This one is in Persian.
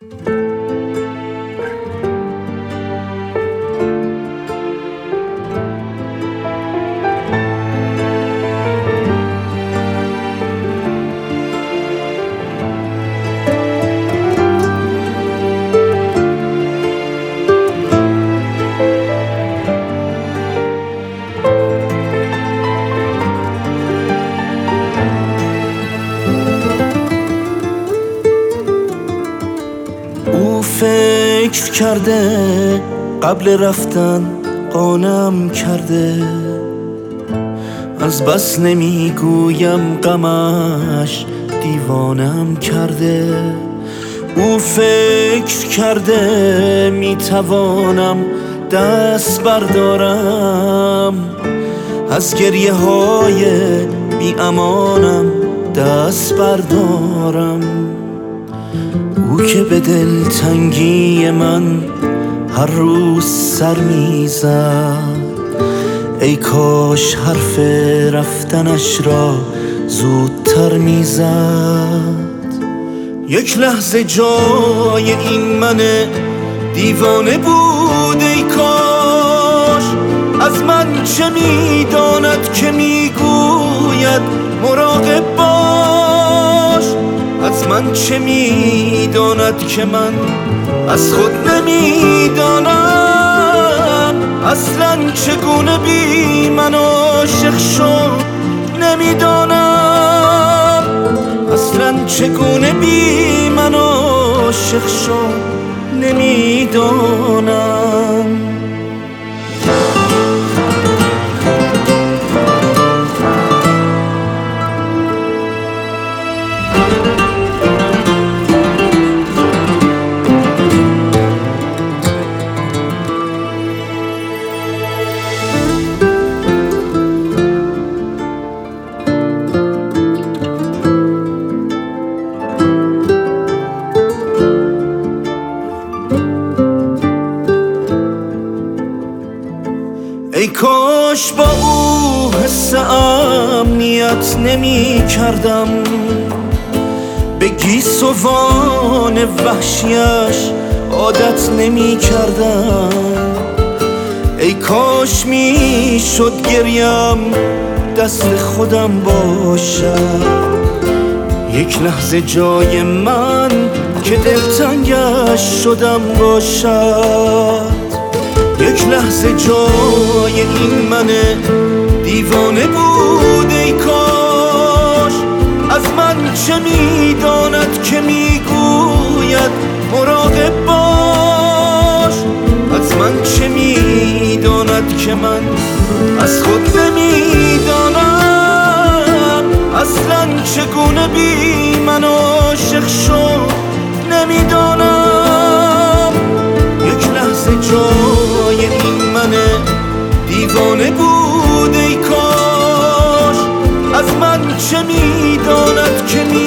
او فکر کرده قبل رفتن قانم کرده، از بس نمیگویم غمش دیوانم کرده. او فکر کرده میتوانم دست بردارم، از گریه های بی امانم دست بردارم. او که به دلتنگی من هر روز سر میزد، ای کاش حرف رفتنش را زودتر میزد. یک لحظه جای این من دیوانه بود، ای کاش از من چه میداند که میگوید مراقب باش. از من چه میداند که من از خود نمیدانم، اصلا چگونه بی من عاشق شد نمیدانم، اصلا چگونه بی من عاشق شد نمیدانم. ای کاش با او حس امنیت نمی کردم، به گیسوان وحشیش عادت نمی کردم. ای کاش می شد گریم دست خودم باشد، یک لحظه جای من که دلتنگش شدم باشد. یک لحظه جای این من دیوانه بود، ای کاش از من چه میداند که میگوید مراقب باش. از من چه میداند که من از خود نمیدانم، اصلا چگونه بی من عاشق شد نمیدانم. یک لحظه جای این من دیوانه بود، ای کاش از من چه میداند که